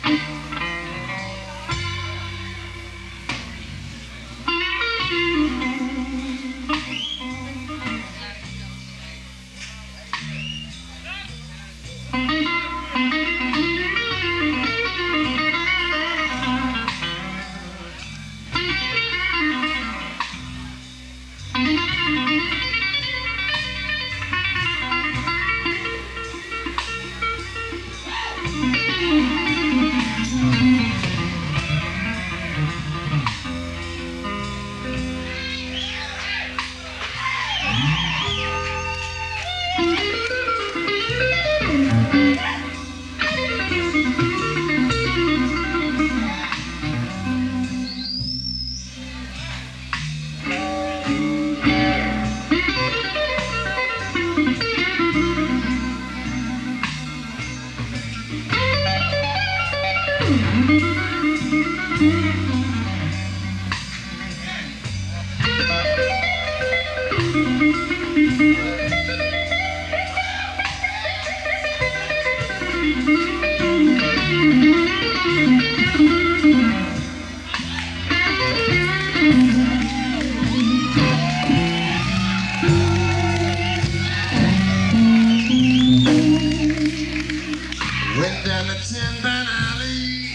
Went down the Tin Pan Alley,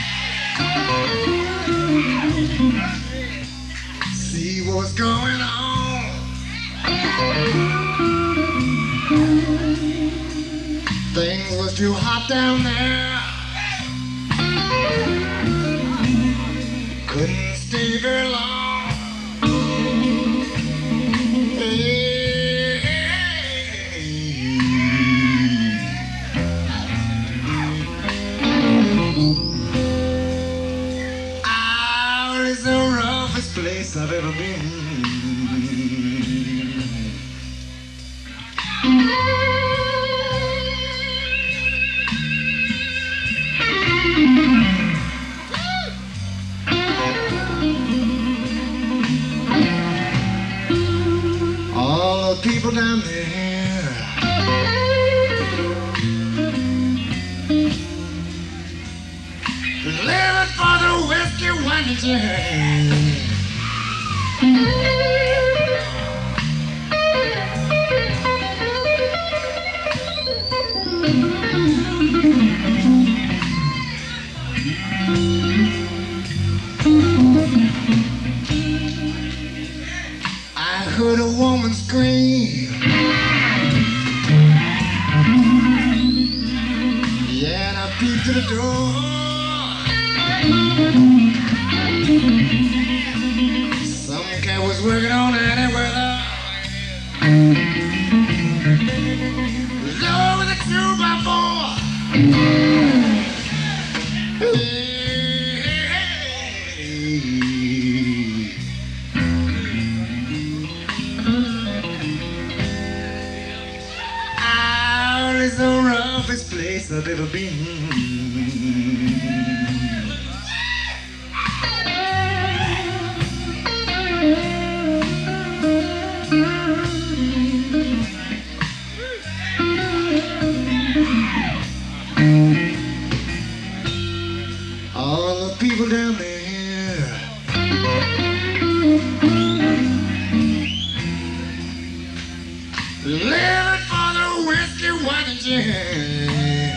see what's going on. Things was too hot down there, couldn't stay very long. It's the roughest place I've ever been. All the people down there, living for the whiskey, wine, and gin. I heard a woman scream, yeah, and I peeped to the door. Some cat was working on any weather, low with a 2x4. It's the roughest place I've ever been. All the people down there, living for the whiskey, wine, and gin.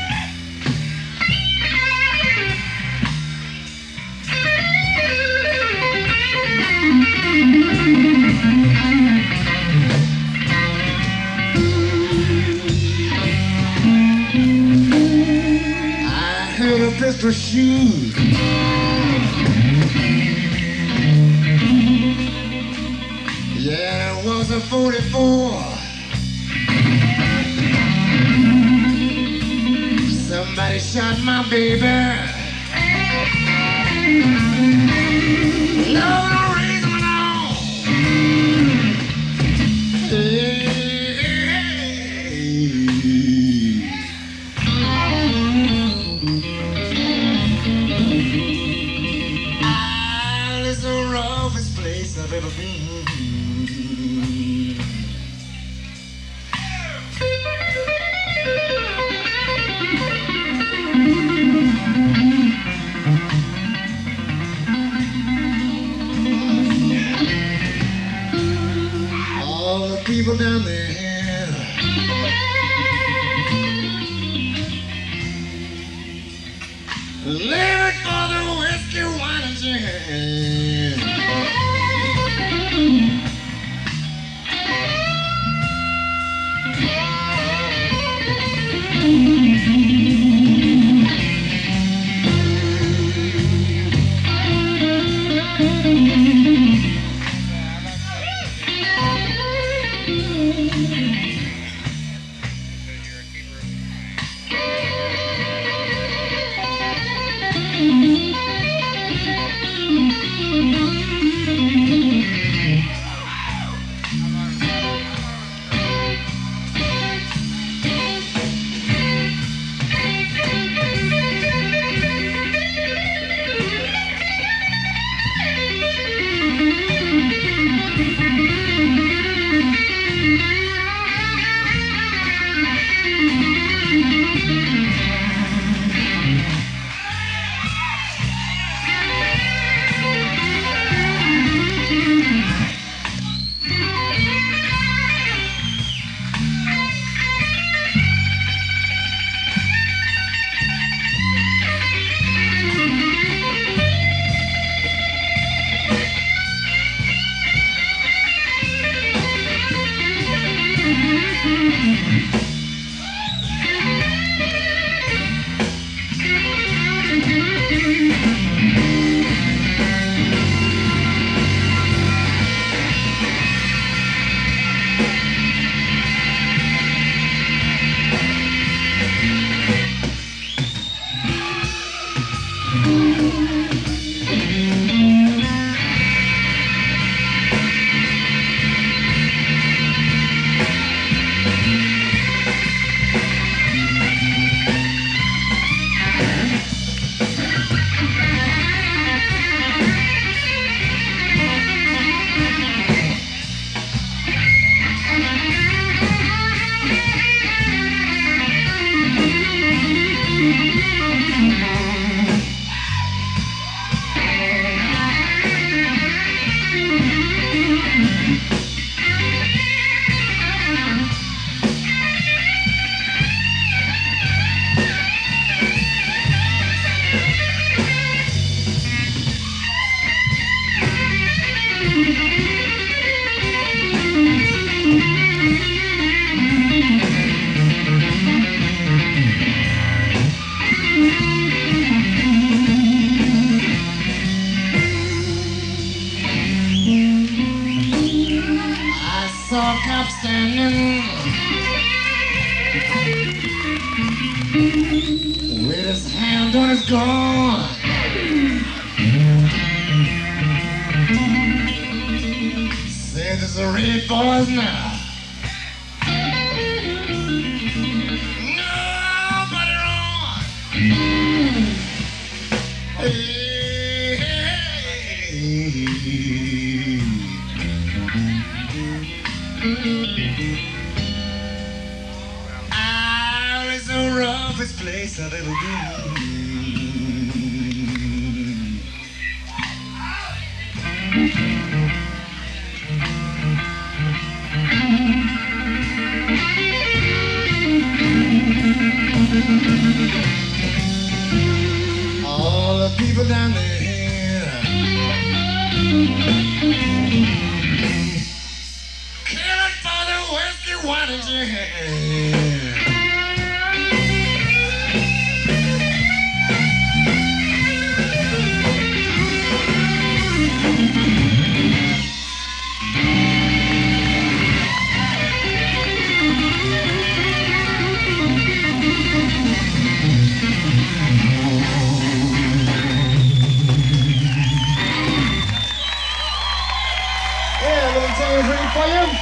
I heard a pistol shoot, yeah, it was a 44. Somebody shot my baby. No reason at all. Hey. It's the roughest place I've ever been. Saw a cop standing with his hand on his gun. Said there's a red boys now. Nobody run. Hey, hey, hey. Ah, it's the roughest place I've ever been.